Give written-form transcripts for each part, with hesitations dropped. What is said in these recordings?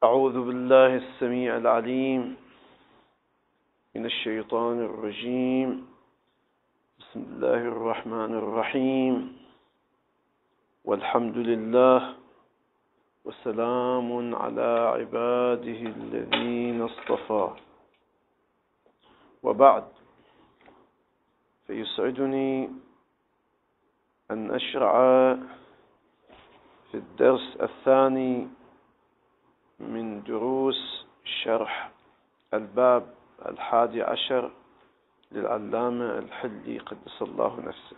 أعوذ بالله السميع العليم من الشيطان الرجيم. بسم الله الرحمن الرحيم، والحمد لله، وسلام على عباده الذين اصطفى، وبعد، فيسعدني أن أشرع في الدرس الثاني من دروس شرح الباب 11 للعلامة الحلي قدس الله نفسه.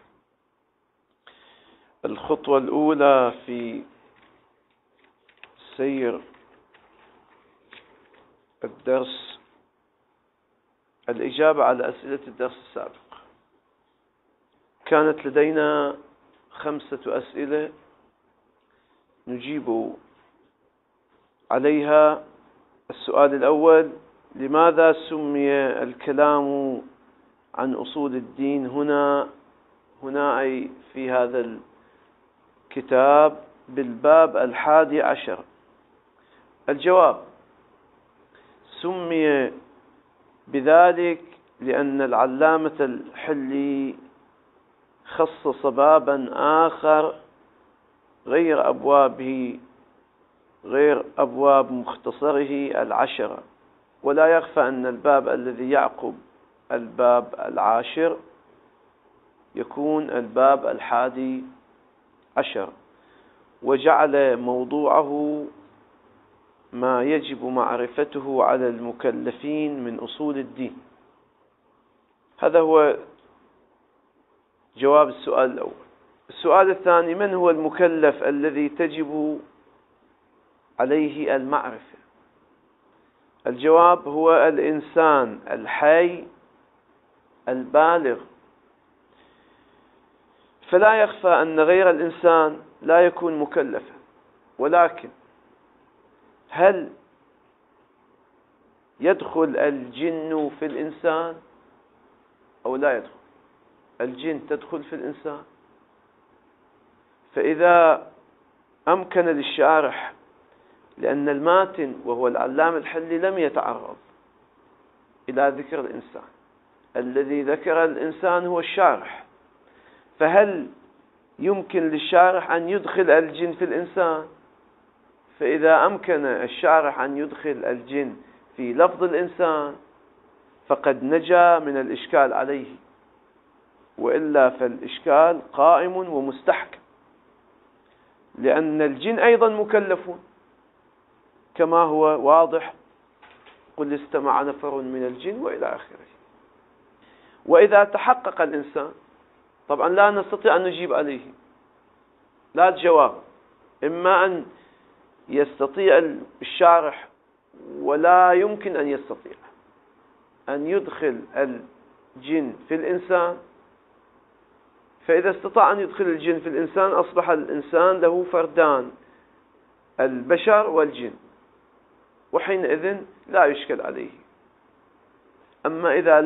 الخطوة الأولى في سير الدرس الإجابة على أسئلة الدرس السابق. كانت لدينا 5 أسئلة نجيب عليها. السؤال الأول: لماذا سمي الكلام عن أصول الدين هنا أي في هذا الكتاب بالباب 11؟ الجواب: سمي بذلك لأن العلامة الحلي خصص بابا آخر غير أبواب مختصره 10، ولا يخفى أن الباب الذي يعقب الباب 10 يكون الباب 11، وجعل موضوعه ما يجب معرفته على المكلفين من أصول الدين. هذا هو جواب السؤال الأول. السؤال الثاني: من هو المكلف الذي تجب عليه المعرفة؟ الجواب: هو الإنسان الحي البالغ. فلا يخفى أن غير الإنسان لا يكون مكلفا، ولكن هل يدخل الجن في الإنسان أو لا يدخل؟ الجن تدخل في الإنسان. فإذا أمكن للشارح، لأن الماتن وهو العلامة الحلي لم يتعرض إلى ذكر الإنسان، الذي ذكر الإنسان هو الشارح، فهل يمكن للشارح أن يدخل الجن في الإنسان؟ فإذا أمكن الشارح أن يدخل الجن في لفظ الإنسان فقد نجا من الإشكال عليه، وإلا فالإشكال قائم ومستحكم، لأن الجن أيضا مكلفون كما هو واضح: قل استمع نفر من الجن وإلى آخره. وإذا تحقق الإنسان، طبعا لا نستطيع أن نجيب عليه، لا الجواب، إما أن يستطيع الشارح ولا يمكن أن يستطيع أن يدخل الجن في الإنسان. فإذا استطاع أن يدخل الجن في الإنسان أصبح الإنسان له فردان، البشر والجن، وحينئذ لا يشكل عليه. أما إذا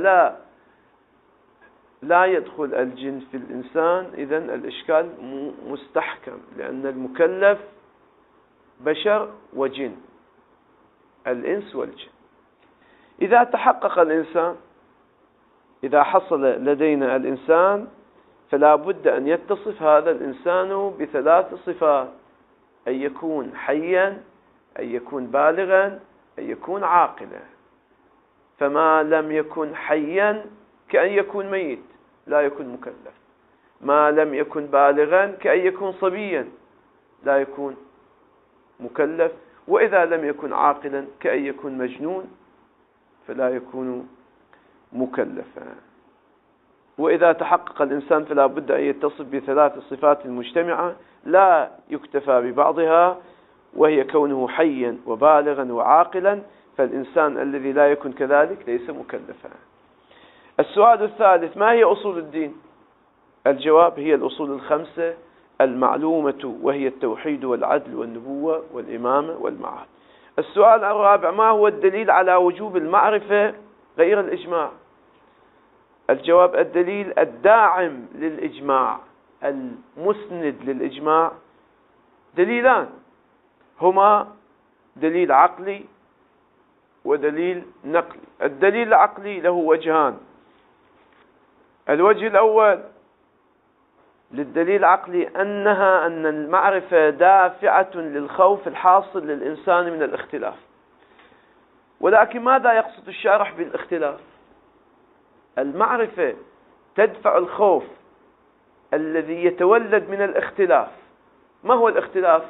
لا يدخل الجن في الإنسان، إذن الإشكال مستحكم، لأن المكلف بشر وجن، الإنس والجن. إذا تحقق الإنسان، إذا حصل لدينا الإنسان، فلا بد أن يتصف هذا الإنسان ب3 صفات: أن يكون حيا، أن يكون بالغا، أن يكون عاقلا. فما لم يكن حيا كأن يكون ميت، لا يكون مكلف. ما لم يكن بالغا كأن يكون صبيا، لا يكون مكلف. وإذا لم يكن عاقلا كأن يكون مجنون، فلا يكون مكلفا. وإذا تحقق الإنسان فلا بد أن يتصف ب3 صفات مجتمعة لا يكتفى ببعضها، وهي كونه حيا وبالغا وعاقلا. فالإنسان الذي لا يكون كذلك ليس مكلفا. السؤال الثالث: ما هي أصول الدين؟ الجواب: هي الأصول 5 المعلومة، وهي التوحيد والعدل والنبوة والإمامة والمعاد. السؤال الرابع: ما هو الدليل على وجوب المعرفة غير الإجماع؟ الجواب: الدليل الداعم للإجماع المسند للإجماع دليلان، هما دليل عقلي ودليل نقلي. الدليل العقلي له وجهان. الوجه الأول للدليل العقلي أن المعرفة دافعة للخوف الحاصل للإنسان من الاختلاف. ولكن ماذا يقصد الشارح بالاختلاف؟ المعرفة تدفع الخوف الذي يتولد من الاختلاف. ما هو الاختلاف؟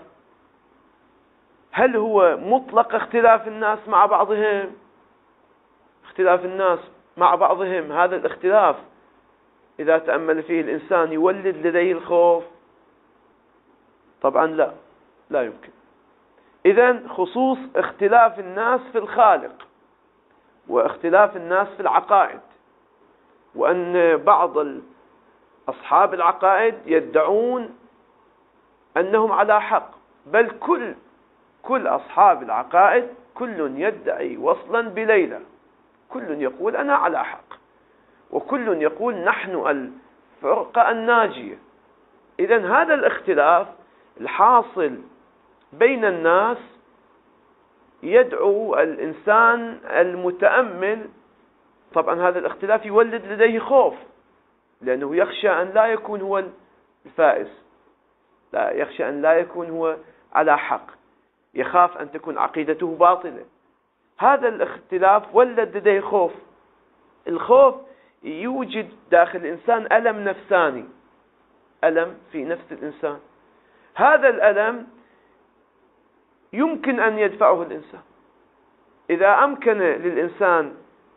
هل هو مطلق اختلاف الناس مع بعضهم؟ اختلاف الناس مع بعضهم، هذا الاختلاف إذا تأمل فيه الإنسان يولد لديه الخوف؟ طبعا لا يمكن. إذن خصوص اختلاف الناس في الخالق واختلاف الناس في العقائد، وأن بعض أصحاب العقائد يدعون أنهم على حق، بل كل أصحاب العقائد كل يدعي وصلا بليلى، كل يقول أنا على حق، وكل يقول نحن الفرقة الناجية. إذن هذا الاختلاف الحاصل بين الناس يدعو الإنسان المتأمل، طبعا هذا الاختلاف يولد لديه خوف، لأنه يخشى أن لا يكون هو الفائز، لا يخشى أن لا يكون هو على حق، يخاف أن تكون عقيدته باطلة. هذا الاختلاف ولد لديه خوف. الخوف يوجد داخل الإنسان ألم نفساني، ألم في نفس الإنسان. هذا الألم يمكن أن يدفعه الإنسان. إذا أمكن للإنسان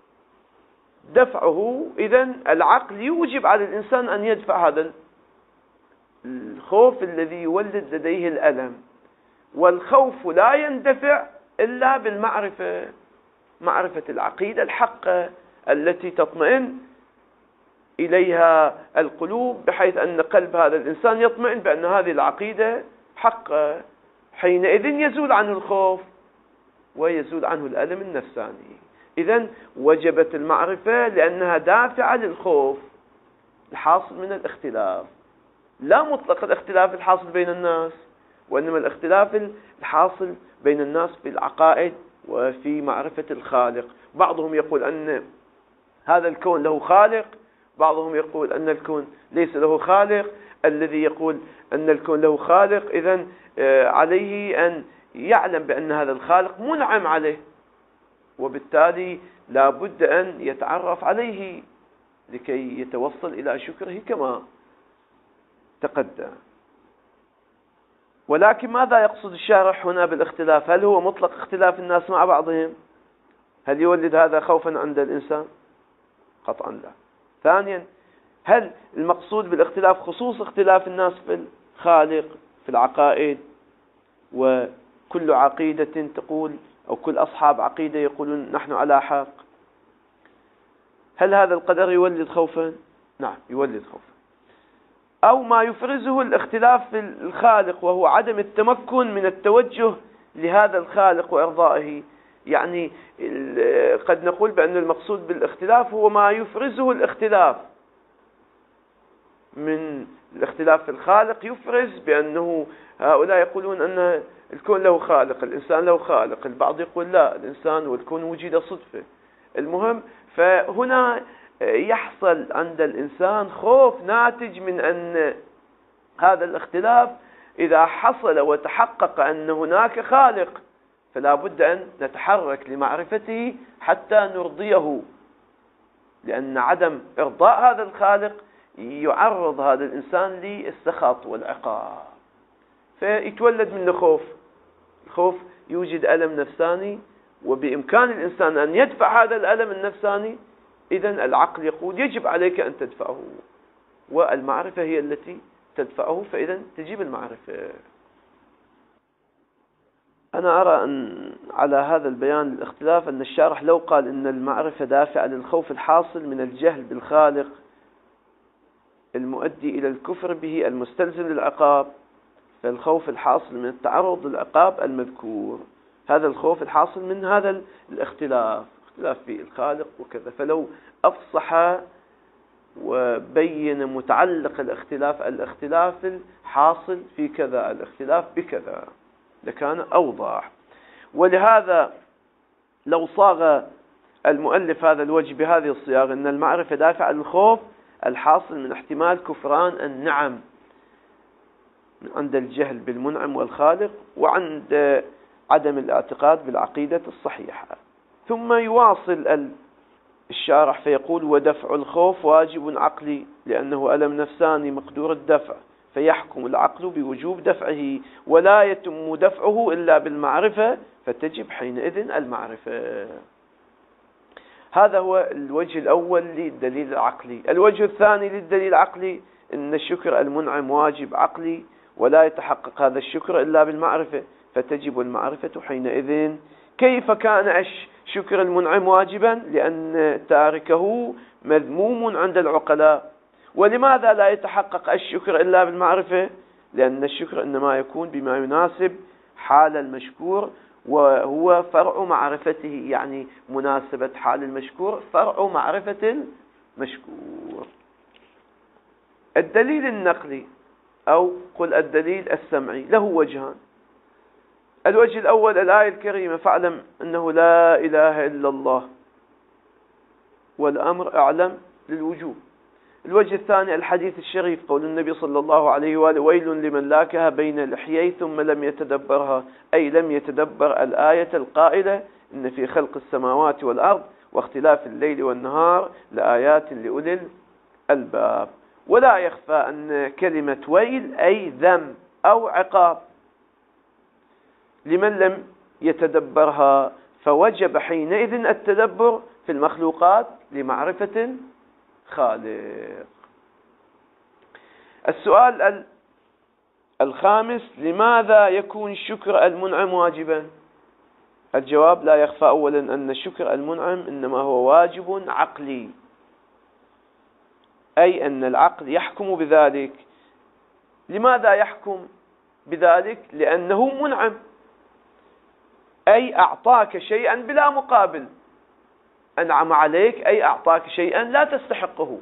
دفعه، إذن العقل يوجب على الإنسان أن يدفع هذا الخوف الذي يولد لديه الألم. والخوف لا يندفع إلا بالمعرفة، معرفة العقيدة الحقة التي تطمئن إليها القلوب، بحيث أن قلب هذا الإنسان يطمئن بأن هذه العقيدة حقة. حينئذ يزول عنه الخوف ويزول عنه الألم النفساني. إذن وجبت المعرفة لأنها دافعة للخوف الحاصل من الاختلاف، لا مطلق الاختلاف الحاصل بين الناس، وإنما الاختلاف الحاصل بين الناس في العقائد وفي معرفة الخالق. بعضهم يقول أن هذا الكون له خالق، بعضهم يقول أن الكون ليس له خالق. الذي يقول أن الكون له خالق إذن عليه أن يعلم بأن هذا الخالق منعم عليه، وبالتالي لا بد أن يتعرف عليه لكي يتوصل إلى شكره كما تقدم. ولكن ماذا يقصد الشارح هنا بالاختلاف؟ هل هو مطلق اختلاف الناس مع بعضهم؟ هل يولد هذا خوفا عند الإنسان؟ قطعا لا. ثانيا، هل المقصود بالاختلاف خصوص اختلاف الناس في الخالق في العقائد، وكل عقيدة تقول أو كل أصحاب عقيدة يقولون نحن على حق؟ هل هذا القدر يولد خوفا؟ نعم يولد خوفا. أو ما يفرزه الاختلاف في الخالق، وهو عدم التمكن من التوجه لهذا الخالق وإرضائه. يعني قد نقول بأن المقصود بالاختلاف هو ما يفرزه الاختلاف من الاختلاف في الخالق، يفرز بأنه هؤلاء يقولون أن الكون له خالق، الإنسان له خالق، البعض يقول لا، الإنسان والكون وجد صدفة. المهم، فهنا يحصل عند الإنسان خوف ناتج من أن هذا الاختلاف إذا حصل وتحقق أن هناك خالق، فلا بد أن نتحرك لمعرفته حتى نرضيه، لأن عدم إرضاء هذا الخالق يعرض هذا الإنسان للسخط والعقاب، فيتولد منه خوف. الخوف يوجد ألم نفساني، وبإمكان الإنسان أن يدفع هذا الألم النفساني. إذن العقل يقول يجب عليك أن تدفعه، والمعرفة هي التي تدفعه، فإذن تجيب المعرفة. أنا أرى أن على هذا البيان الاختلاف أن الشارح لو قال إن المعرفة دافعة للخوف الحاصل من الجهل بالخالق المؤدي إلى الكفر به المستلزم للعقاب، فالخوف الحاصل من التعرض للعقاب المذكور، هذا الخوف الحاصل من هذا الاختلاف، اختلاف في الخالق وكذا. فلو أفصح وبين متعلق الاختلاف الحاصل في كذا، الاختلاف بكذا، لكان أوضح. ولهذا لو صاغ المؤلف هذا الوجه بهذه الصياغة أن المعرفة دافع عن الخوف الحاصل من احتمال كفران النعم عند الجهل بالمنعم والخالق وعند عدم الاعتقاد بالعقيدة الصحيحة. ثم يواصل الشارح فيقول: ودفع الخوف واجب عقلي لأنه ألم نفساني مقدور الدفع، فيحكم العقل بوجوب دفعه، ولا يتم دفعه إلا بالمعرفة، فتجب حينئذ المعرفة. هذا هو الوجه الأول للدليل العقلي. الوجه الثاني للدليل العقلي أن الشكر المنعم واجب عقلي، ولا يتحقق هذا الشكر إلا بالمعرفة، فتجب المعرفة حينئذ. كيف كان شكر المنعم واجبا؟ لأن تاركه مذموم عند العقلاء. ولماذا لا يتحقق الشكر إلا بالمعرفة؟ لأن الشكر إنما يكون بما يناسب حال المشكور، وهو فرع معرفته، يعني مناسبة حال المشكور فرع معرفة المشكور. الدليل النقلي أو قل الدليل السمعي له وجهان. الوجه الأول الآية الكريمة: فاعلم أنه لا إله إلا الله، والأمر أعلم للوجوب. الوجه الثاني الحديث الشريف، قول النبي صلى الله عليه وآله: ويل لمن لاكها بين لحيي ثم لم يتدبرها، أي لم يتدبر الآية القائلة: إن في خلق السماوات والأرض واختلاف الليل والنهار لآيات لأولي الألباب. ولا يخفى أن كلمة ويل أي ذم أو عقاب لمن لم يتدبرها، فوجب حينئذ التدبر في المخلوقات لمعرفة الخالق. السؤال الخامس: لماذا يكون الشكر المنعم واجبا؟ الجواب: لا يخفى أولا أن الشكر المنعم إنما هو واجب عقلي، أي أن العقل يحكم بذلك. لماذا يحكم بذلك؟ لأنه منعم، أي أعطاك شيئا بلا مقابل. أنعم عليك أي أعطاك شيئا لا تستحقه.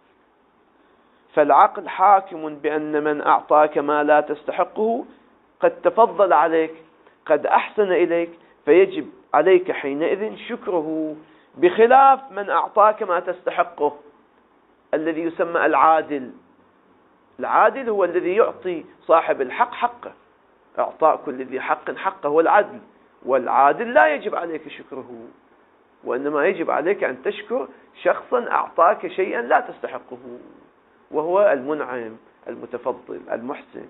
فالعقل حاكم بأن من أعطاك ما لا تستحقه قد تفضل عليك، قد أحسن إليك، فيجب عليك حينئذ شكره، بخلاف من أعطاك ما تستحقه الذي يسمى العادل. العادل هو الذي يعطي صاحب الحق حقه، إعطاء كل ذي حق حقه هو العدل. والعادل لا يجب عليك شكره، وإنما يجب عليك أن تشكر شخصا أعطاك شيئا لا تستحقه، وهو المنعم المتفضل المحسن.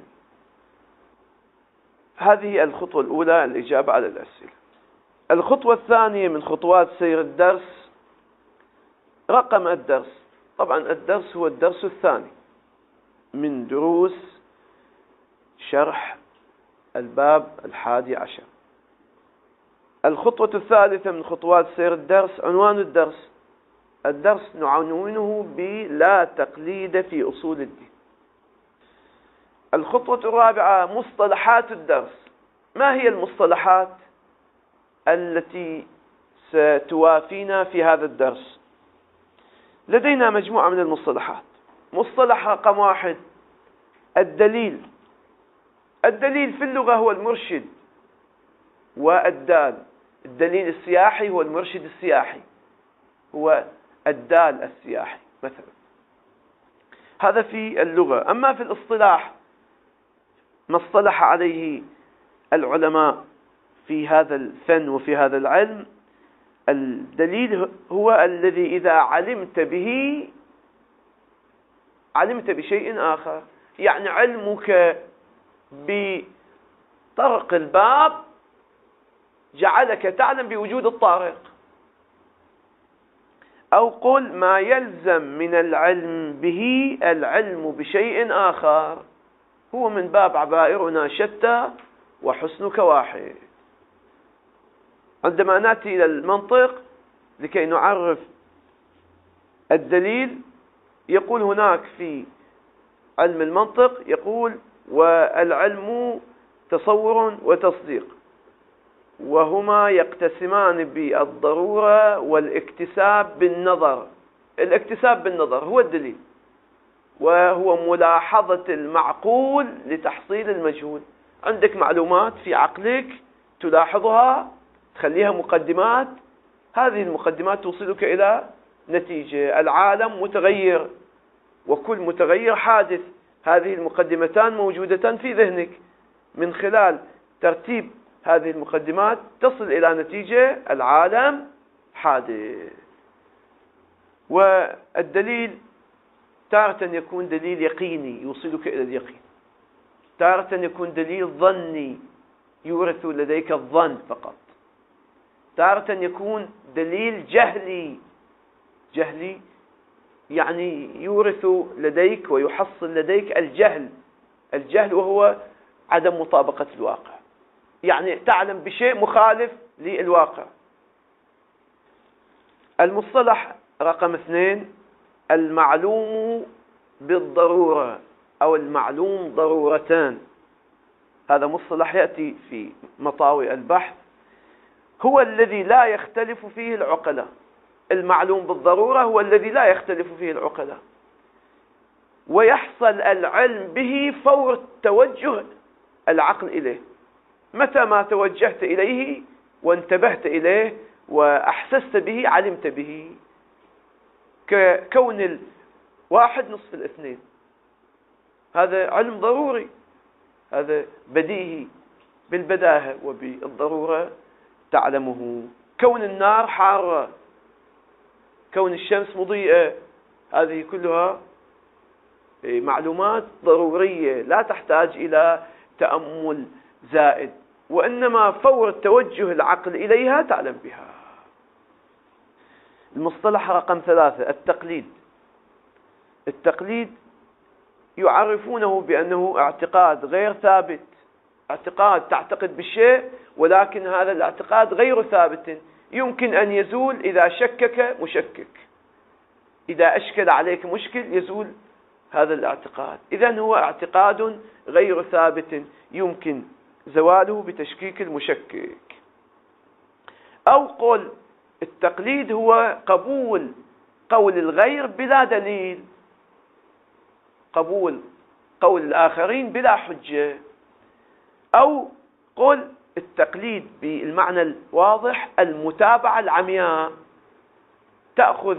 هذه الخطوة الأولى، الإجابة على الأسئلة. الخطوة الثانية من خطوات سير الدرس رقم الدرس. طبعا الدرس هو الدرس الثاني من دروس شرح الباب 11. الخطوة الثالثة من خطوات سير الدرس عنوان الدرس. الدرس نعنونه بلا تقليد في أصول الدين. الخطوة الرابعة مصطلحات الدرس. ما هي المصطلحات التي ستوافينا في هذا الدرس؟ لدينا مجموعة من المصطلحات. مصطلح رقم 1: الدليل. الدليل في اللغة هو المرشد والدال. الدليل السياحي هو المرشد السياحي، هو الدال السياحي مثلا. هذا في اللغة. أما في الاصطلاح ما اصطلح عليه العلماء في هذا الفن وفي هذا العلم: الدليل هو الذي إذا علمت به علمت بشيء آخر. يعني علمك بطرق الباب جعلك تعلم بوجود الطارق. أو قل ما يلزم من العلم به العلم بشيء آخر، هو من باب عبائرنا شتى وحسنك واحد. عندما نأتي إلى المنطق لكي نعرف الدليل، يقول هناك في علم المنطق، يقول: والعلم تصور وتصديق، وهما يقتسمان بالضرورة والاكتساب بالنظر. الاكتساب بالنظر هو الدليل، وهو ملاحظة المعقول لتحصيل المجهول. عندك معلومات في عقلك تلاحظها تخليها مقدمات، هذه المقدمات توصلك إلى نتيجة. العالم متغير وكل متغير حادث، هذه المقدمتان موجودتان في ذهنك، من خلال ترتيب هذه المقدمات تصل إلى نتيجة العالم حادث. والدليل تارة يكون دليل يقيني يوصلك إلى اليقين، تارة يكون دليل ظني يورث لديك الظن فقط، تارة يكون دليل جهلي يعني يورث لديك ويحصل لديك الجهل وهو عدم مطابقة الواقع، يعني تعلم بشيء مخالف للواقع. المصطلح رقم 2 المعلوم بالضرورة أو المعلوم ضرورتان. هذا مصطلح يأتي في مطاوي البحث، هو الذي لا يختلف فيه العقلاء. المعلوم بالضرورة هو الذي لا يختلف فيه العقلاء، ويحصل العلم به فور توجه العقل إليه. متى ما توجهت إليه وانتبهت إليه وأحسست به علمت به، ككون 1 نصف 2، هذا علم ضروري، هذا بديهي بالبداهة وبالضرورة تعلمه. كون النار حارة، كون الشمس مضيئة، هذه كلها معلومات ضرورية لا تحتاج إلى تأمل زائد، وإنما فور توجه العقل إليها تعلم بها. المصطلح رقم 3 التقليد. التقليد يعرفونه بأنه اعتقاد غير ثابت، اعتقاد تعتقد بالشيء ولكن هذا الاعتقاد غير ثابت، يمكن أن يزول إذا شكك مشكك، إذا أشكل عليك مشكل يزول هذا الاعتقاد. إذن هو اعتقاد غير ثابت يمكن زواله بتشكيك المشكك. أو قول التقليد هو قبول قول الغير بلا دليل، قبول قول الآخرين بلا حجة. أو قول التقليد بالمعنى الواضح المتابعة العمياء، تأخذ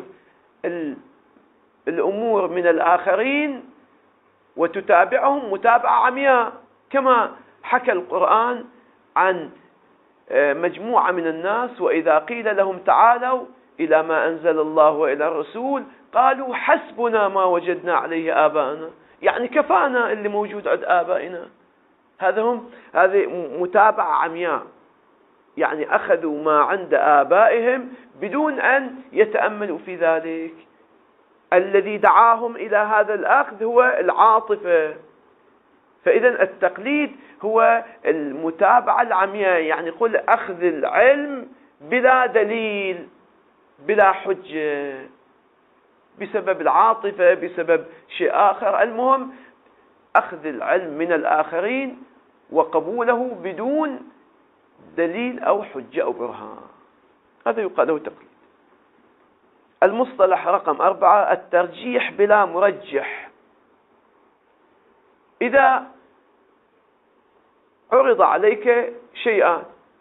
الأمور من الآخرين وتتابعهم متابعة عمياء، كما حكى القرآن عن مجموعة من الناس وإذا قيل لهم تعالوا إلى ما أنزل الله وإلى الرسول قالوا حسبنا ما وجدنا عليه آباءنا، يعني كفانا اللي موجود عند آبائنا. هذه متابعة عمياء، يعني أخذوا ما عند آبائهم بدون أن يتأملوا في ذلك. الذي دعاهم إلى هذا الأخذ هو العاطفة. فإذا التقليد هو المتابعة العمياء، يعني قل أخذ العلم بلا دليل بلا حجة، بسبب العاطفة بسبب شيء آخر، المهم أخذ العلم من الآخرين وقبوله بدون دليل أو حجة أو برهان، هذا يقال له تقليد. المصطلح رقم 4 الترجيح بلا مرجح. إذا عرض عليك شيئان،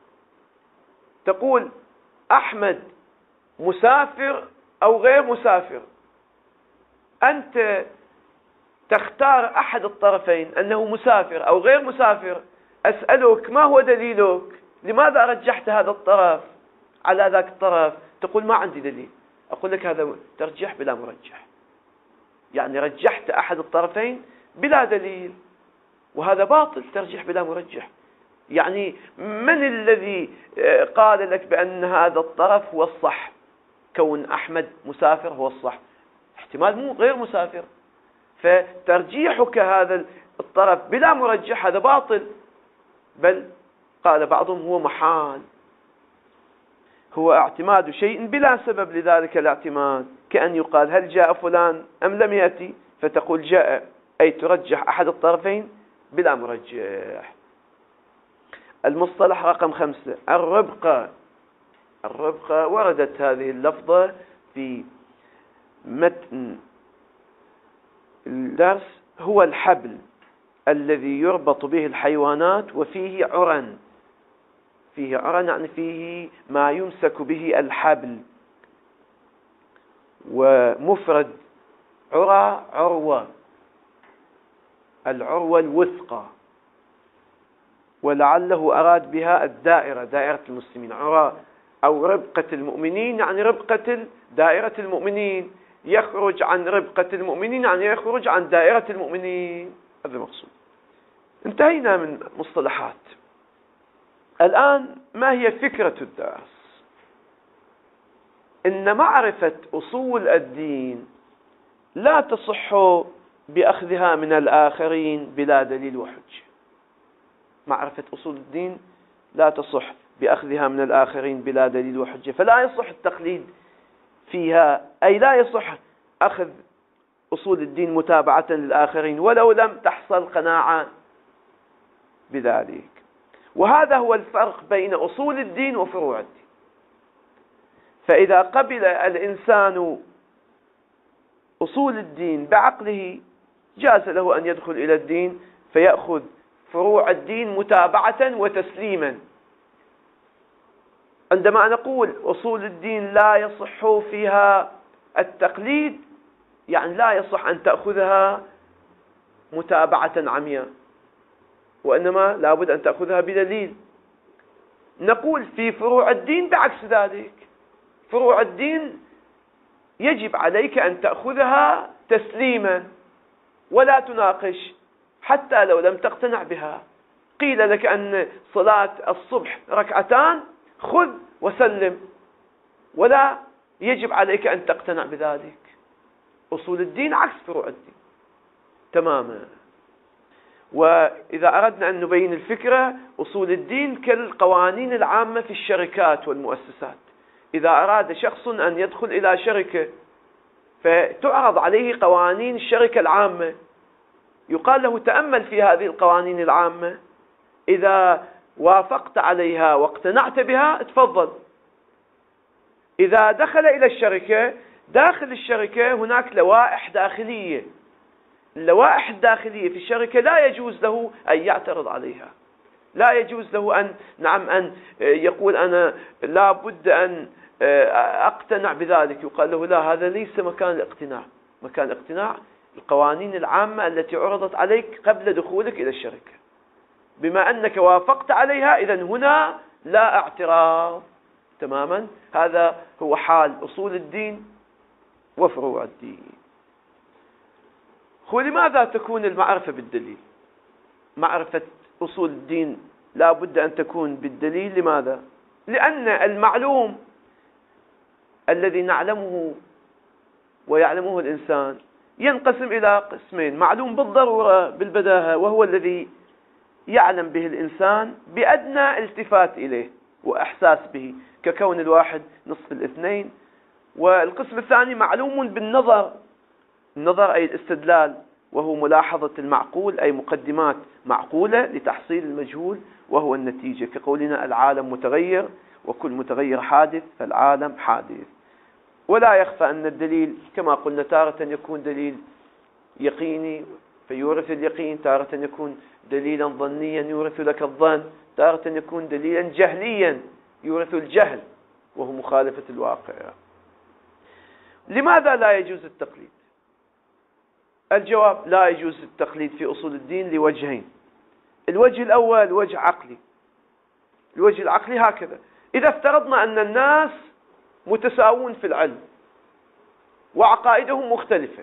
تقول أحمد مسافر أو غير مسافر، أنت تختار أحد الطرفين أنه مسافر أو غير مسافر، أسألك ما هو دليلك؟ لماذا رجحت هذا الطرف على ذاك الطرف؟ تقول ما عندي دليل. أقول لك هذا ترجيح بلا مرجح، يعني رجحت أحد الطرفين بلا دليل، وهذا باطل. ترجيح بلا مرجح يعني من الذي قال لك بأن هذا الطرف هو الصح؟ كون أحمد مسافر هو الصح، احتمال مو غير مسافر، فترجيحك هذا الطرف بلا مرجح هذا باطل، بل قال بعضهم هو محال، هو اعتماد شيء بلا سبب لذلك الاعتماد، كأن يقال هل جاء فلان أم لم يأتي، فتقول جاء، أي ترجح أحد الطرفين بلا مرجح. المصطلح رقم 5 الربقة. الربقة وردت هذه اللفظة في متن الدرس، هو الحبل الذي يربط به الحيوانات وفيه عرن، فيه عرى يعني فيه ما يمسك به الحبل. ومفرد عرى عروة، العروة الوثقى، ولعله أراد بها الدائرة، دائرة المسلمين. عرى أو ربقة المؤمنين يعني ربقة دائرة المؤمنين، يخرج عن ربقة المؤمنين يعني يخرج عن دائرة المؤمنين، هذا مقصود. انتهينا من مصطلحات. الآن ما هي فكرة الدرس؟ إن معرفة أصول الدين لا تصح بأخذها من الآخرين بلا دليل وحجة. معرفة أصول الدين لا تصح بأخذها من الآخرين بلا دليل وحجة، فلا يصح التقليد فيها، أي لا يصح أخذ أصول الدين متابعة للآخرين ولو لم تحصل قناعة بذلك. وهذا هو الفرق بين أصول الدين وفروع الدين. فإذا قبل الإنسان أصول الدين بعقله جاز له أن يدخل إلى الدين فيأخذ فروع الدين متابعة وتسليما. عندما نقول أصول الدين لا يصح فيها التقليد، يعني لا يصح أن تأخذها متابعة عمياء، وإنما لابد أن تأخذها بدليل. نقول في فروع الدين بعكس ذلك، فروع الدين يجب عليك أن تأخذها تسليما ولا تناقش حتى لو لم تقتنع بها. قيل لك أن صلاة الصبح ركعتان، خذ وسلم، ولا يجب عليك أن تقتنع بذلك. أصول الدين عكس فروع الدين تماما. وإذا أردنا أن نبين الفكرة، أصول الدين كالقوانين العامة في الشركات والمؤسسات. إذا أراد شخص أن يدخل إلى شركة فتعرض عليه قوانين الشركة العامة، يقال له تأمل في هذه القوانين العامة، إذا وافقت عليها واقتنعت بها تفضل. إذا دخل إلى الشركة، داخل الشركة هناك لوائح داخلية، اللوائح الداخلية في الشركة لا يجوز له أن يعترض عليها، لا يجوز له أن يقول أنا لا بد أن أقتنع بذلك. يقال له لا، هذا ليس مكان الاقتناع. مكان الاقتناع القوانين العامة التي عرضت عليك قبل دخولك إلى الشركة، بما أنك وافقت عليها إذن هنا لا اعتراض تماما. هذا هو حال أصول الدين وفروع الدين. ولماذا تكون المعرفة بالدليل؟ معرفة أصول الدين لا بد أن تكون بالدليل. لماذا؟ لأن المعلوم الذي نعلمه ويعلمه الإنسان ينقسم إلى قسمين: معلوم بالضرورة بالبداهة، وهو الذي يعلم به الإنسان بأدنى التفات إليه وإحساس به، ككون الواحد نصف الاثنين. والقسم الثاني معلوم بالنظر، النظر أي الاستدلال، وهو ملاحظة المعقول، أي مقدمات معقولة لتحصيل المجهول وهو النتيجة، كقولنا العالم متغير وكل متغير حادث فالعالم حادث. ولا يخفى أن الدليل كما قلنا تارة يكون دليل يقيني فيورث اليقين، تارة يكون دليلا ظنيا يورث لك الظن، تارة يكون دليلا جهليا يورث الجهل وهو مخالفة الواقع. لماذا لا يجوز التقليد؟ الجواب: لا يجوز التقليد في أصول الدين لوجهين. الوجه الأول وجه عقلي. الوجه العقلي هكذا: إذا افترضنا أن الناس متساوون في العلم وعقائدهم مختلفة،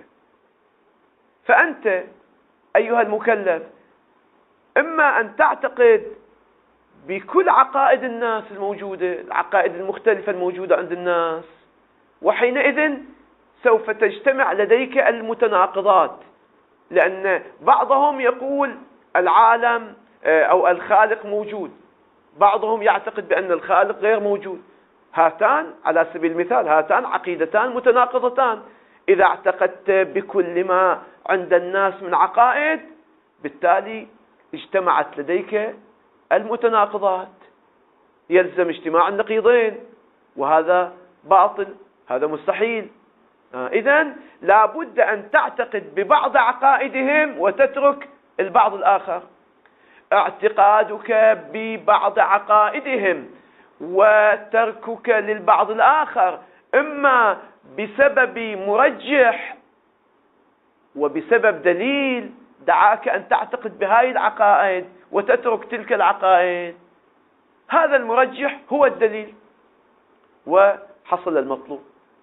فأنت أيها المكلف إما أن تعتقد بكل عقائد الناس الموجودة، العقائد المختلفة الموجودة عند الناس، وحينئذ سوف تجتمع لديك المتناقضات، لأن بعضهم يقول العالم أو الخالق موجود، بعضهم يعتقد بأن الخالق غير موجود. هاتان على سبيل المثال هاتان عقيدتان متناقضتان. إذا اعتقدت بكل ما عند الناس من عقائد، بالتالي اجتمعت لديك المتناقضات، يلزم اجتماع النقيضين، وهذا باطل، هذا مستحيل. إذن لا بد أن تعتقد ببعض عقائدهم وتترك البعض الآخر. اعتقادك ببعض عقائدهم وتركك للبعض الآخر، إما بسبب مرجح وبسبب دليل دعاك أن تعتقد بهاي العقائد وتترك تلك العقائد، هذا المرجح هو الدليل وحصل المطلوب.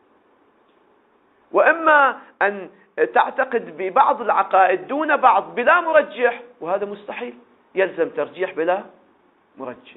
وإما أن تعتقد ببعض العقائد دون بعض بلا مرجح، وهذا مستحيل، يلزم ترجيح بلا مرجح.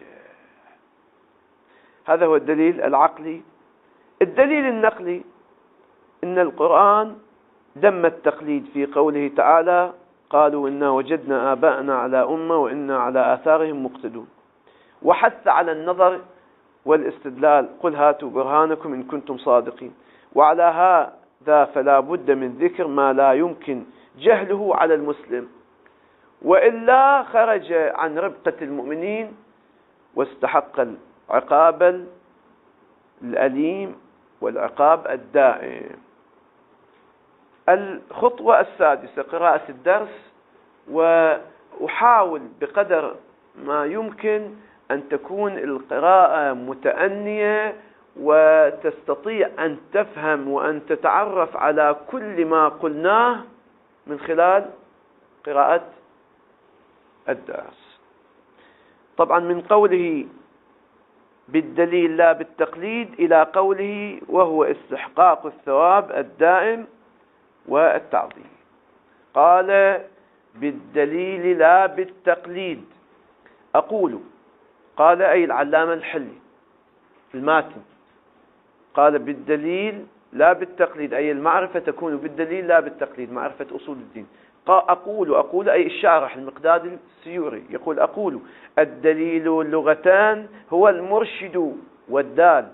هذا هو الدليل العقلي. الدليل النقلي إن القرآن ذم التقليد في قوله تعالى: قالوا إنا وجدنا آباءنا على أمة وإنا على آثارهم مقتدون، وحث على النظر والاستدلال: قل هاتوا برهانكم إن كنتم صادقين. وعلى هذا فلا بد من ذكر ما لا يمكن جهله على المسلم، وإلا خرج عن ربقة المؤمنين واستحق العقاب الأليم والعقاب الدائم. الخطوة السادسة قراءة الدرس، وأحاول بقدر ما يمكن أن تكون القراءة متأنية وتستطيع أن تفهم وأن تتعرف على كل ما قلناه من خلال قراءة الدرس. طبعا من قوله بالدليل لا بالتقليد إلى قوله وهو استحقاق الثواب الدائم والتعظيم. قال بالدليل لا بالتقليد. أقول، قال أي العلامة الحلي الماتن، قال بالدليل لا بالتقليد، أي المعرفة تكون بالدليل لا بالتقليد، معرفة أصول الدين. أقول أي الشارح المقداد السيوري يقول: أقول الدليل لغتان هو المرشد والدال،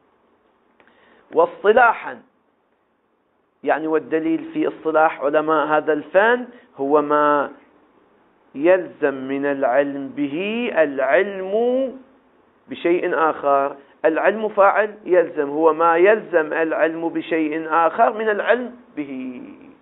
واصطلاحا يعني والدليل في اصطلاح علماء هذا الفن هو ما يلزم من العلم به العلم بشيء آخر. العلم فاعل يلزم، هو ما يلزم العلم بشيء آخر من العلم به.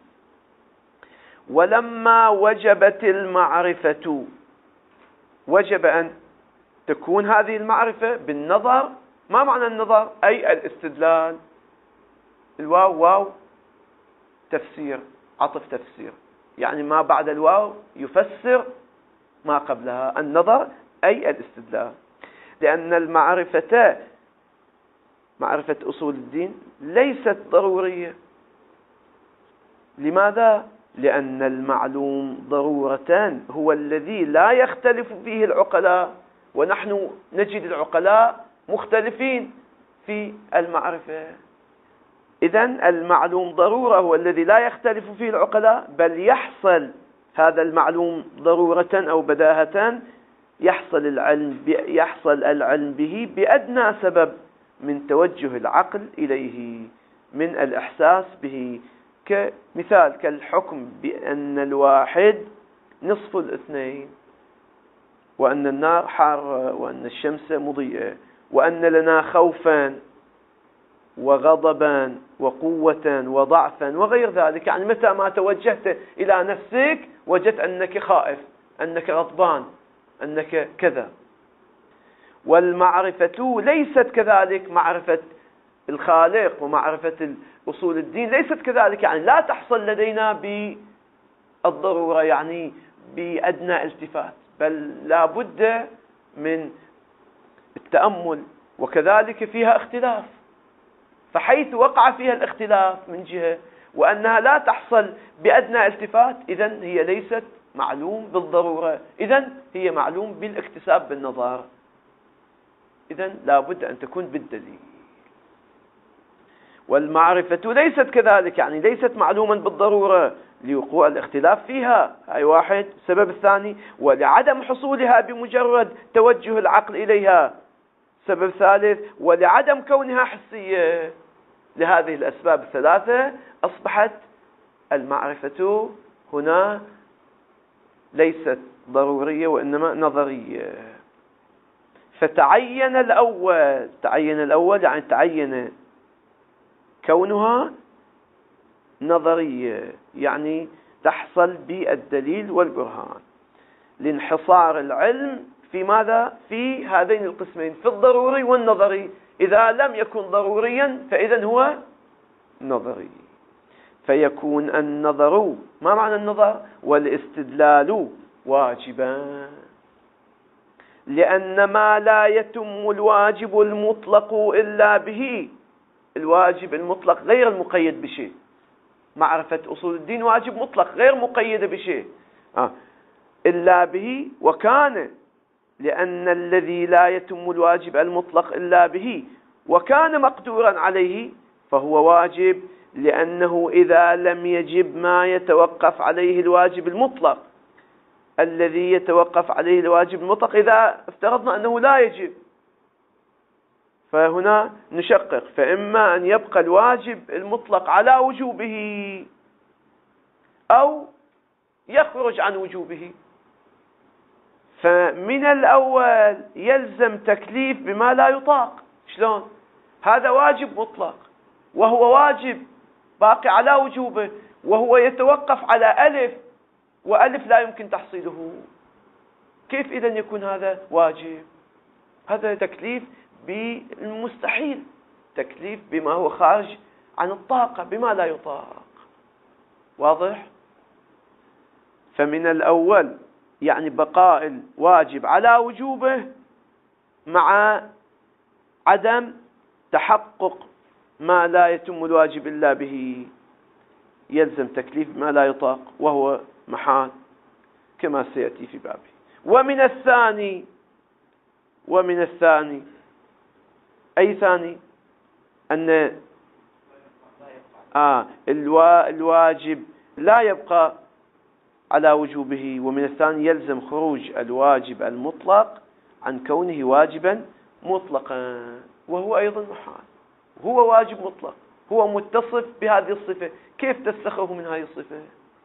ولما وجبت المعرفة، وجب أن تكون هذه المعرفة بالنظر. ما معنى النظر؟ أي الاستدلال. الواو واو تفسير، عطف تفسير، يعني ما بعد الواو يفسر ما قبلها. النظر أي الاستدلال، لأن المعرفة، معرفة أصول الدين، ليست ضرورية. لماذا؟ لأن المعلوم ضرورة هو الذي لا يختلف فيه العقلاء، ونحن نجد العقلاء مختلفين في المعرفة. إذن المعلوم ضرورة هو الذي لا يختلف فيه العقلاء، بل يحصل هذا المعلوم ضرورة أو بداهة، يحصل العلم به بأدنى سبب من توجه العقل إليه، من الإحساس به. كمثال كالحكم بأن الواحد نصف الاثنين، وأن النار حارة، وأن الشمس مضيئة، وأن لنا خوفا وغضبا وقوة وضعفا وغير ذلك. يعني متى ما توجهت إلى نفسك وجدت أنك خائف، أنك غضبان، أنك كذا. والمعرفة ليست كذلك، معرفة الخالق ومعرفة أصول الدين ليست كذلك، يعني لا تحصل لدينا بالضرورة، يعني بأدنى التفات، بل لا بد من التأمل، وكذلك فيها اختلاف. فحيث وقع فيها الاختلاف من جهة وأنها لا تحصل بأدنى التفات، إذن هي ليست معلوم بالضرورة، إذن هي معلوم بالاكتساب بالنظر. إذن لا بد أن تكون بالدليل. والمعرفة ليست كذلك، يعني ليست معلوما بالضرورة لوقوع الاختلاف فيها. هاي واحد. السبب الثاني: ولعدم حصولها بمجرد توجه العقل إليها. سبب ثالث: ولعدم كونها حسية. لهذه الأسباب الثلاثة أصبحت المعرفة هنا ليست ضرورية وإنما نظرية. فتعين الأول، يعني تعين كونها نظرية، يعني تحصل بالدليل والبرهان. لانحصار العلم في ماذا؟ في هذين القسمين، في الضروري والنظري. إذا لم يكن ضروريا فإذا هو نظري. فيكون النظر، ما معنى النظر؟ والاستدلال واجبا، لأن ما لا يتم الواجب المطلق إلا به. الواجب المطلق غير المقيد بشيء. معرفة أصول الدين واجب مطلق غير مقيد بشيء إلا به. وكان لأن الذي لا يتم الواجب المطلق إلا به وكان مقدورا عليه فهو واجب، لأنه إذا لم يجب ما يتوقف عليه الواجب المطلق. الذي يتوقف عليه الواجب المطلق إذا افترضنا أنه لا يجب، فهنا نشقق، فإما أن يبقى الواجب المطلق على وجوبه أو يخرج عن وجوبه. فمن الأول يلزم تكليف بما لا يطاق. شلون؟ هذا واجب مطلق وهو واجب باقي على وجوبه، وهو يتوقف على ألف، وألف لا يمكن تحصيله. كيف إذن يكون هذا واجب؟ هذا تكليف بالمستحيل، تكليف بما هو خارج عن الطاقة، بما لا يطاق. واضح؟ فمن الأول يعني بقاء الواجب على وجوبه مع عدم تحقق ما لا يتم الواجب إلا به، يلزم تكليف ما لا يطاق وهو محال كما سيأتي في بابه. ومن الثاني أي ثاني؟ أن الواجب لا يبقى على وجوبه. ومن الثاني يلزم خروج الواجب المطلق عن كونه واجبا مطلقا، وهو أيضا محال. هو واجب مطلق، هو متصف بهذه الصفة، كيف تستخرج من هذه الصفة؟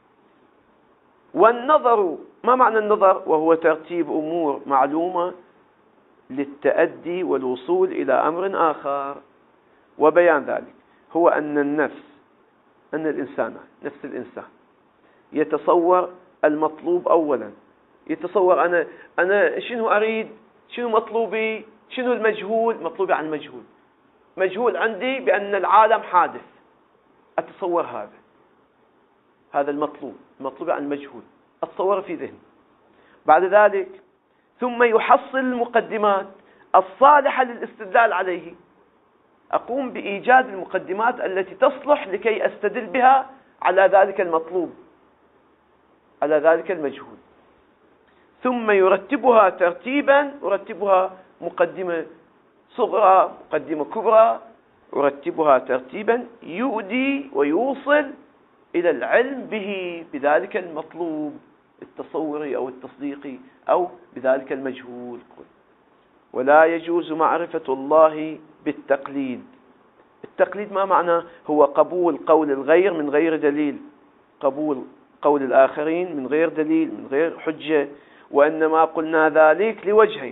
والنظر، ما معنى النظر؟ وهو ترتيب أمور معلومة للتأدي والوصول إلى أمر آخر. وبيان ذلك هو أن الإنسان، نفس الإنسان يتصور المطلوب أولا، يتصور أنا شنو أريد، شنو مطلوبي، شنو المجهول. مطلوبي عن مجهول، مجهول عندي بأن العالم حادث، أتصور هذا المطلوب، مطلوبي عن مجهول، أتصور في ذهني. بعد ذلك ثم يحصل المقدمات الصالحة للاستدلال عليه. أقوم بإيجاد المقدمات التي تصلح لكي أستدل بها على ذلك المطلوب، على ذلك المجهول. ثم يرتبها ترتيبا، يرتبها مقدمة صغرى، مقدمة كبرى، يرتبها ترتيبا يؤدي ويوصل إلى العلم به، بذلك المطلوب التصوري أو التصديقي أو بذلك المجهول. ولا يجوز معرفة الله بالتقليد. التقليد ما معناه؟ هو قبول قول الغير من غير دليل، قبول قول الآخرين من غير دليل، من غير حجة. وإنما قلنا ذلك لوجهين.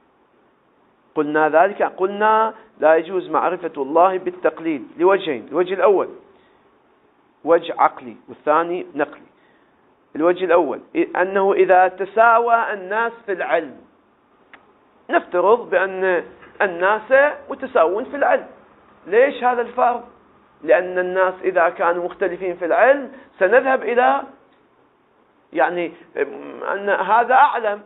قلنا لا يجوز معرفة الله بالتقليد لوجهين. الوجه الأول وجه عقلي، والثاني نقلي. الوجه الأول أنه إذا تساوى الناس في العلم، نفترض بأن الناس متساوون في العلم. ليش هذا الفرض؟ لأن الناس إذا كانوا مختلفين في العلم سنذهب إلى يعني أن هذا أعلم،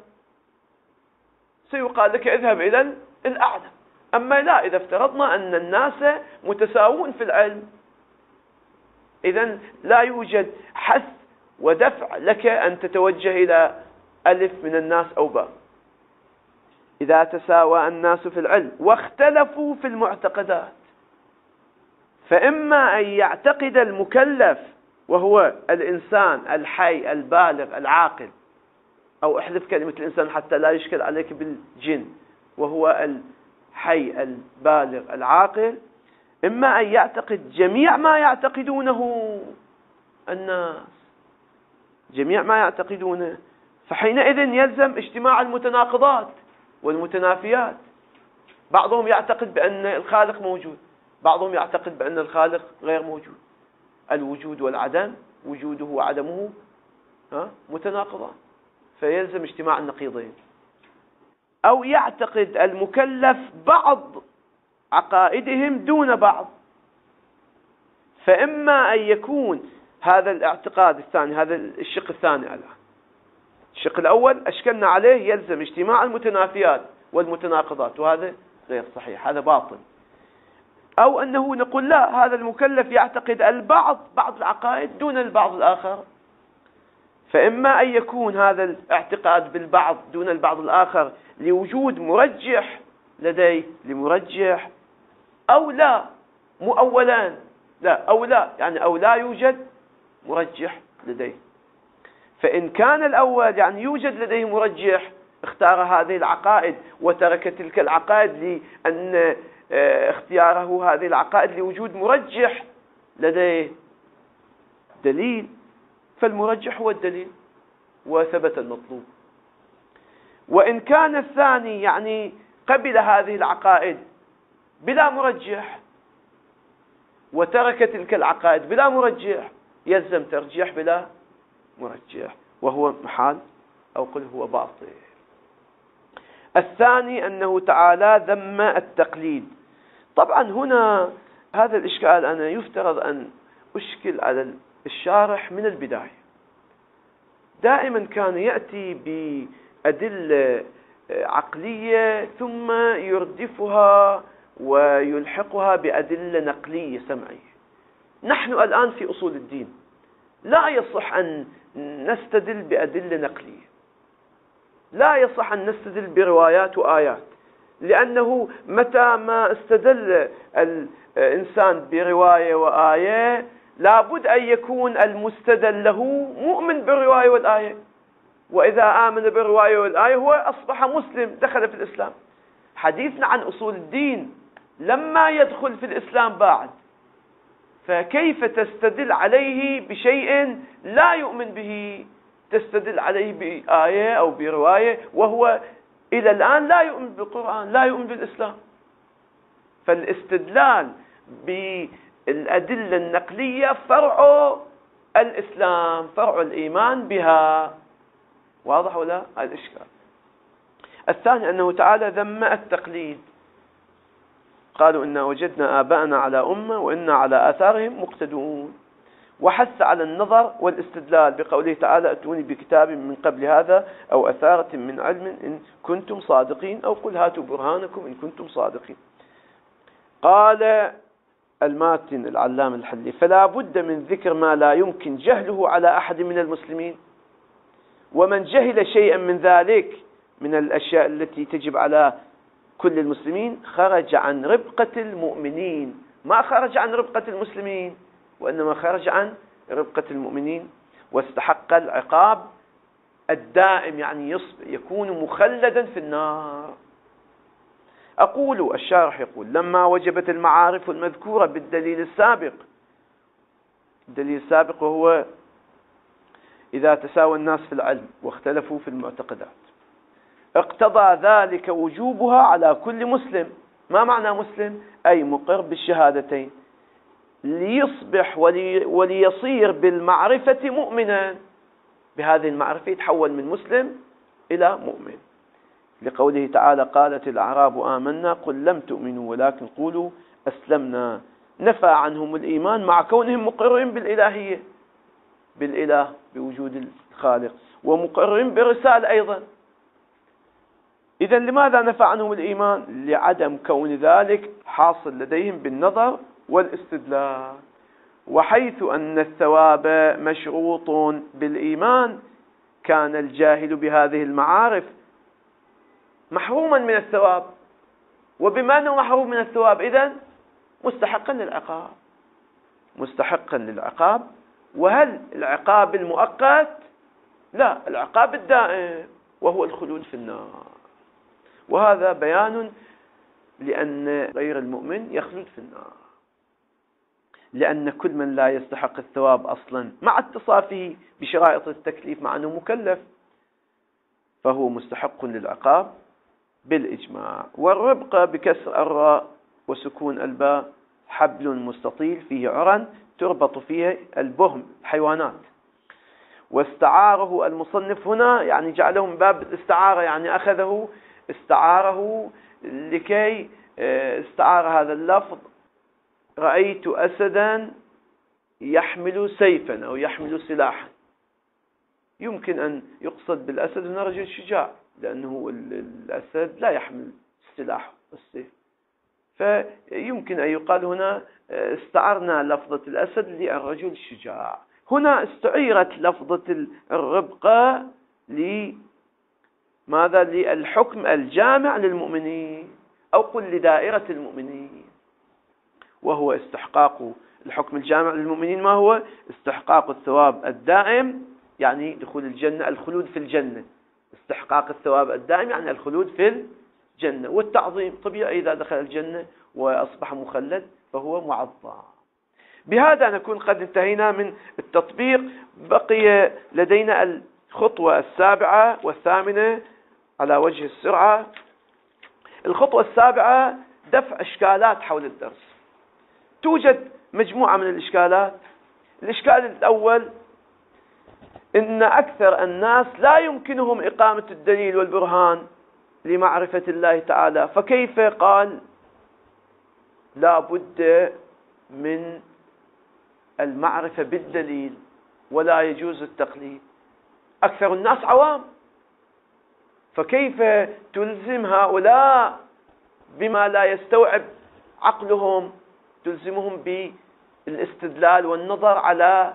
سيقال لك اذهب إلى الأعلم. أما لا، إذا افترضنا أن الناس متساوون في العلم، إذن لا يوجد حث ودفع لك أن تتوجه إلى ألف من الناس أو باء. إذا تساوى الناس في العلم واختلفوا في المعتقدات، فإما أن يعتقد المكلف وهو الإنسان الحي البالغ العاقل، أو احذف كلمة الإنسان حتى لا يشكل عليك بالجن، وهو الحي البالغ العاقل، إما أن يعتقد جميع ما يعتقدونه الناس، جميع ما يعتقدونه، فحينئذ يلزم اجتماع المتناقضات والمتنافيات. بعضهم يعتقد بأن الخالق موجود، بعضهم يعتقد بأن الخالق غير موجود. الوجود والعدم، وجوده وعدمه متناقضان. فيلزم اجتماع النقيضين. أو يعتقد المكلف بعض عقائدهم دون بعض، فإما أن يكون هذا الاعتقاد الثاني، هذا الشق الثاني الآن. الشق الأول أشكلنا عليه يلزم اجتماع المتنافيات والمتناقضات، وهذا غير صحيح، هذا باطل. أو أنه نقول لا، هذا المكلف يعتقد بعض العقائد دون البعض الآخر، فإما أن يكون هذا الاعتقاد بالبعض دون البعض الآخر لوجود مرجح لديه لمرجح، أو لا مؤولان، أو لا يوجد مرجح لديه. فإن كان الأول يعني يوجد لديه مرجح اختار هذه العقائد وترك تلك العقائد، لأن اختياره هذه العقائد لوجود مرجح لديه دليل، فالمرجح هو الدليل وثبت المطلوب. وإن كان الثاني يعني قبل هذه العقائد بلا مرجح وترك تلك العقائد بلا مرجح، يلزم ترجيح بلا مرجح، وهو محال أو قل هو باطل. الثاني أنه تعالى ذم التقليد. طبعا هنا هذا الإشكال أنا يفترض أن أشكل على الشارح من البداية. دائما كان يأتي بأدلة عقلية ثم يردفها ويلحقها بأدلة نقلية سمعية. نحن الآن في أصول الدين لا يصح أن نستدل بأدلة نقلية، لا يصح أن نستدل بروايات وآيات، لأنه متى ما استدل الإنسان برواية وآية لابد أن يكون المستدل له مؤمن بالرواية والآية، وإذا آمن بالرواية والآية هو أصبح مسلم، دخل في الإسلام. حديثنا عن أصول الدين لما يدخل في الإسلام بعد، فكيف تستدل عليه بشيء لا يؤمن به؟ تستدل عليه بآية أو برواية وهو إلى الآن لا يؤمن بالقرآن، لا يؤمن بالإسلام. فالاستدلال بالأدلة النقلية فرع الإسلام، فرع الإيمان بها. واضح ولا؟ الإشكال الثاني أنه تعالى ذم التقليد. قالوا إنا وجدنا آباءنا على أمة وإنا على آثارهم مقتدون، وحث على النظر والاستدلال بقوله تعالى ائتوني بكتاب من قبل هذا أو أثارة من علم إن كنتم صادقين، أو قل هاتوا برهانكم إن كنتم صادقين. قال الماتن العلام الحلي فلا بد من ذكر ما لا يمكن جهله على أحد من المسلمين، ومن جهل شيئا من ذلك من الأشياء التي تجب على كل المسلمين خرج عن ربقة المؤمنين، ما خرج عن ربقة المسلمين وإنما خرج عن ربقة المؤمنين، واستحق العقاب الدائم، يعني يكون مخلدا في النار. أقول الشارح يقول لما وجبت المعارف المذكورة بالدليل السابق، الدليل السابق وهو إذا تساوى الناس في العلم واختلفوا في المعتقدات، اقتضى ذلك وجوبها على كل مسلم. ما معنى مسلم؟ أي مقر بالشهادتين، ليصبح وليصير بالمعرفة مؤمنا، بهذه المعرفة يتحول من مسلم إلى مؤمن، لقوله تعالى قالت الأعراب آمنا قل لم تؤمنوا ولكن قولوا أسلمنا. نفى عنهم الإيمان مع كونهم مقرين بالإلهية، بالإله، بوجود الخالق، ومقرين بالرسالة أيضا. إذن لماذا نفى عنهم الإيمان؟ لعدم كون ذلك حاصل لديهم بالنظر والاستدلال. وحيث أن الثواب مشروط بالإيمان كان الجاهل بهذه المعارف محروما من الثواب، وبما أنه محروم من الثواب إذن مستحقا للعقاب، مستحقا للعقاب. وهل العقاب المؤقت؟ لا، العقاب الدائم وهو الخلود في النار. وهذا بيان لأن غير المؤمن يخلد في النار، لأن كل من لا يستحق الثواب أصلا مع اتصافه بشرائط التكليف مع أنه مكلف فهو مستحق للعقاب بالإجماع. والربقة بكسر الراء وسكون الباء حبل مستطيل فيه عرى تربط فيه البهم، حيوانات. واستعاره المصنف هنا يعني جعله من باب الاستعارة، يعني أخذه استعاره لكي استعار هذا اللفظ: رأيت أسدا يحمل سيفا أو يحمل سلاحا. يمكن أن يقصد بالأسد هنا رجل شجاع، لأنه الأسد لا يحمل السلاح والسيف، فيمكن أن يقال هنا استعرنا لفظة الأسد للرجل الشجاع. هنا استعيرت لفظة الربقة لماذا؟ للحكم الجامع للمؤمنين، أو قل لدائرة المؤمنين، وهو استحقاق الحكم الجامع للمؤمنين. ما هو؟ استحقاق الثواب الدائم، يعني دخول الجنة، الخلود في الجنة. استحقاق الثواب الدائم يعني الخلود في الجنة، والتعظيم طبيعي إذا دخل الجنة وأصبح مخلد فهو معظم. بهذا نكون قد انتهينا من التطبيق. بقي لدينا الخطوة 7 و8 على وجه السرعة. الخطوة 7 دفع إشكالات حول الدرس. توجد مجموعة من الإشكالات. الإشكال الأول: إن أكثر الناس لا يمكنهم إقامة الدليل والبرهان لمعرفة الله تعالى، فكيف قال لا بد من المعرفة بالدليل ولا يجوز التقليد؟ أكثر الناس عوام، فكيف تلزم هؤلاء بما لا يستوعب عقلهم؟ تلزمهم بالاستدلال والنظر على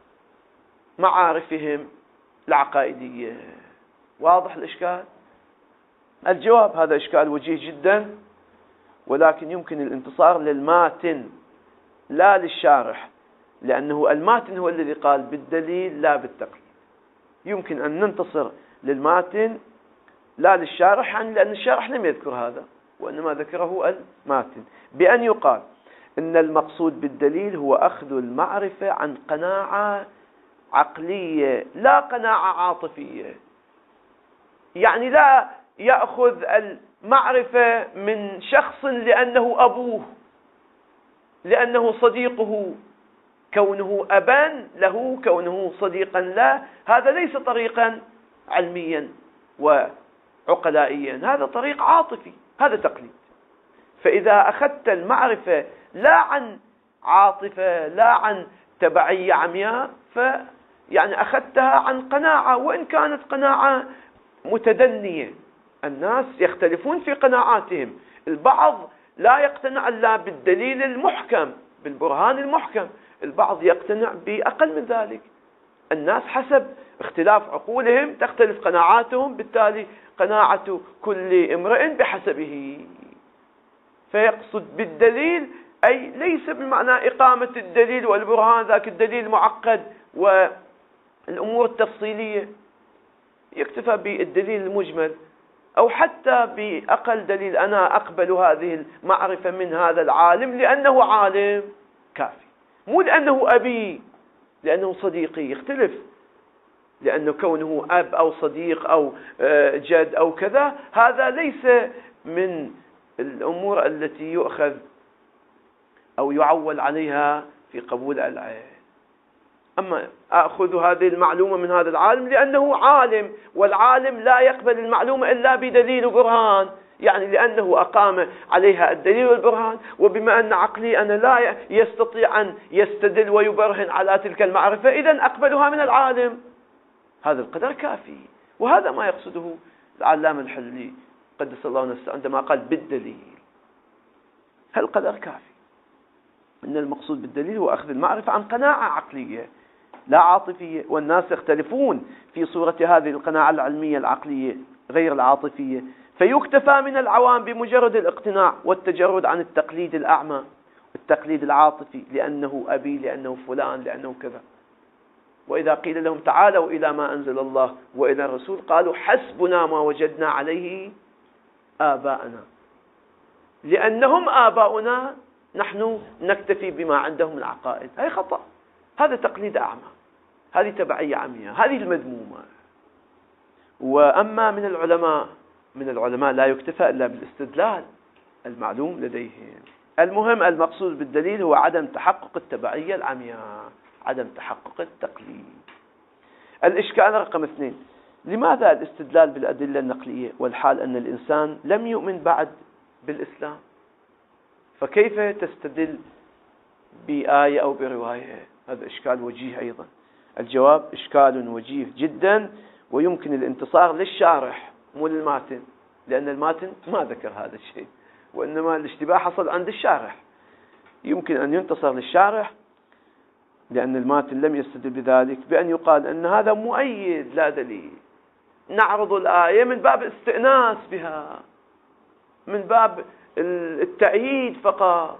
معارفهم العقائدية. واضح الإشكال؟ الجواب: هذا إشكال وجيه جدا، ولكن يمكن الانتصار للماتن لا للشارح، لأنه الماتن هو الذي قال بالدليل لا بالتقليد. يمكن أن ننتصر للماتن لا للشارح، يعني لأن الشارح لم يذكر هذا وإنما ذكره الماتن، بأن يقال إن المقصود بالدليل هو أخذ المعرفة عن قناعة عقلية لا قناعة عاطفية. يعني لا يأخذ المعرفة من شخص لأنه أبوه، لأنه صديقه، كونه أبا له، كونه صديقا له، هذا ليس طريقا علميا وعقلائيا، هذا طريق عاطفي، هذا تقليد. فإذا أخذت المعرفة لا عن عاطفة، لا عن تبعية عمياء، يعني أخذتها عن قناعة، وإن كانت قناعة متدنية. الناس يختلفون في قناعاتهم. البعض لا يقتنع إلا بالدليل المحكم، بالبرهان المحكم، البعض يقتنع بأقل من ذلك. الناس حسب اختلاف عقولهم تختلف قناعاتهم، بالتالي قناعة كل امرئ بحسبه. فيقصد بالدليل أي ليس بمعنى إقامة الدليل والبرهان، ذاك الدليل معقد والأمور التفصيلية، يكتفى بالدليل المجمل، أو حتى بأقل دليل: أنا أقبل هذه المعرفة من هذا العالم لأنه عالم، كافي، مو لأنه أبي، لأنه صديقي. يختلف، لأنه كونه أب أو صديق أو جد أو كذا، هذا ليس من الأمور التي يؤخذ أو يعول عليها في قبول العلم. أما أخذ هذه المعلومة من هذا العالم لأنه عالم، والعالم لا يقبل المعلومة إلا بدليل وبرهان، يعني لأنه أقام عليها الدليل والبرهان، وبما أن عقلي أنا لا يستطيع أن يستدل ويبرهن على تلك المعرفة، إذن أقبلها من العالم. هذا القدر كافي، وهذا ما يقصده العلامة الحلي قدس الله نفسه عندما قال بالدليل. هالقدر كافي. إن المقصود بالدليل هو أخذ المعرفة عن قناعة عقلية لا عاطفية، والناس يختلفون في صورة هذه القناعة العلمية العقلية غير العاطفية، فيكتفى من العوام بمجرد الاقتناع والتجرد عن التقليد الأعمى، التقليد العاطفي، لأنه أبي، لأنه فلان، لأنه كذا. وإذا قيل لهم تعالوا إلى ما أنزل الله وإلى الرسول قالوا حسبنا ما وجدنا عليه آباءنا، لأنهم آباؤنا نحن نكتفي بما عندهم العقائد. هذه خطأ، هذا تقليد أعمى، هذه تبعية عمياء، هذه المذمومة. وأما من العلماء لا يكتفى إلا بالاستدلال المعلوم لديهم. المهم المقصود بالدليل هو عدم تحقق التبعية العمياء، عدم تحقق التقليد. الإشكال رقم 2: لماذا الاستدلال بالأدلة النقلية والحال أن الإنسان لم يؤمن بعد بالإسلام؟ فكيف تستدل بآية أو برواية؟ هذا إشكال وجيه أيضا. الجواب: إشكال وجيه جدا، ويمكن الانتصار للشارح مو للماتن، لأن الماتن ما ذكر هذا الشيء، وإنما الاشتباه حصل عند الشارح. يمكن أن ينتصر للشارح لأن الماتن لم يستدل بذلك بأن يقال أن هذا مؤيد لا دليل، نعرض الآية من باب استئناس بها، من باب التأييد فقط.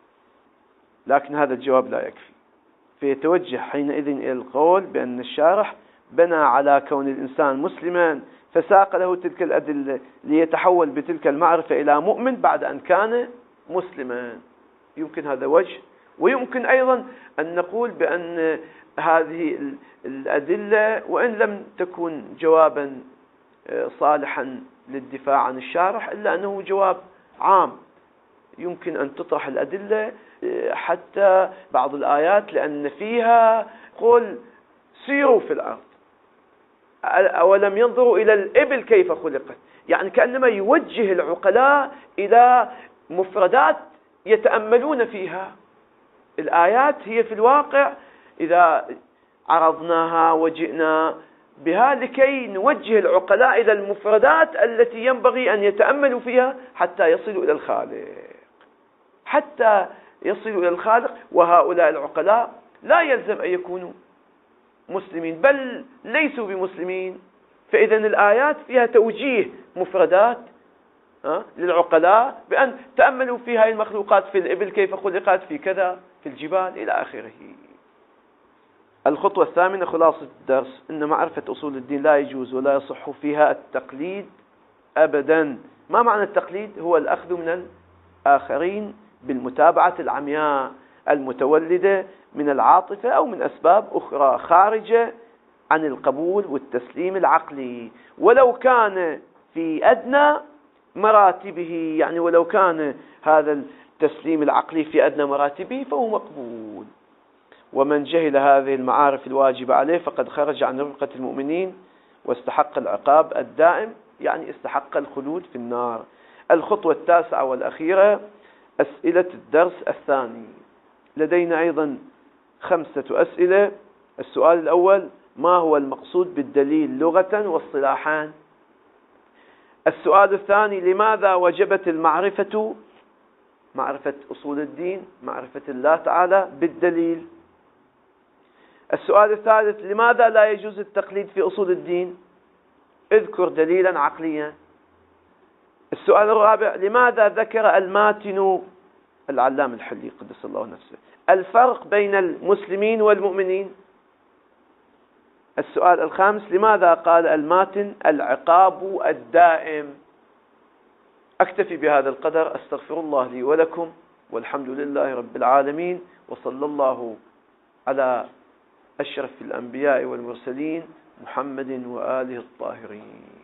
لكن هذا الجواب لا يكفي، فيتوجه حينئذ إلى القول بأن الشارح بنى على كون الإنسان مسلما فساق له تلك الأدلة ليتحول بتلك المعرفة إلى مؤمن بعد أن كان مسلما. يمكن هذا وجه. ويمكن أيضا أن نقول بأن هذه الأدلة وإن لم تكن جوابا صالحا للدفاع عن الشارح إلا أنه جواب عام. يمكن أن تطرح الأدلة حتى بعض الآيات لأن فيها قل سيروا في الأرض أولم ينظروا إلى الإبل كيف خلقت، يعني كأنما يوجه العقلاء إلى مفردات يتأملون فيها. الآيات هي في الواقع إذا عرضناها وجئنا بها لكي نوجه العقلاء إلى المفردات التي ينبغي أن يتأملوا فيها حتى يصلوا إلى الخالق، حتى يصلوا إلى الخالق. وهؤلاء العقلاء لا يلزم أن يكونوا مسلمين، بل ليسوا بمسلمين. فإذا الآيات فيها توجيه مفردات للعقلاء بأن تأملوا في هذه المخلوقات، في الإبل كيف خلقت، في كذا، في الجبال إلى آخره. الخطوة الثامنة: خلاصة الدرس أن معرفة أصول الدين لا يجوز ولا يصح فيها التقليد أبدا. ما معنى التقليد؟ هو الأخذ من الآخرين بالمتابعة العمياء المتولدة من العاطفة أو من أسباب أخرى خارجة عن القبول والتسليم العقلي، ولو كان في أدنى مراتبه، يعني ولو كان هذا التسليم العقلي في أدنى مراتبه فهو مقبول. ومن جهل هذه المعارف الواجبة عليه فقد خرج عن رفقة المؤمنين واستحق العقاب الدائم، يعني استحق الخلود في النار. الخطوة التاسعة والأخيرة: أسئلة الدرس الثاني. لدينا أيضا 5 أسئلة. السؤال الأول: ما هو المقصود بالدليل لغة واصطلاحا؟ السؤال الثاني: لماذا وجبت المعرفة، معرفة أصول الدين، معرفة الله تعالى بالدليل؟ السؤال الثالث: لماذا لا يجوز التقليد في أصول الدين؟ اذكر دليلا عقليا. السؤال الرابع: لماذا ذكر الماتن العلام الحلي قدس الله نفسه الفرق بين المسلمين والمؤمنين؟ السؤال الخامس: لماذا قال الماتن العقاب الدائم؟ أكتفي بهذا القدر. أستغفر الله لي ولكم، والحمد لله رب العالمين، وصلى الله على أشرف الأنبياء والمرسلين محمد وآله الطاهرين.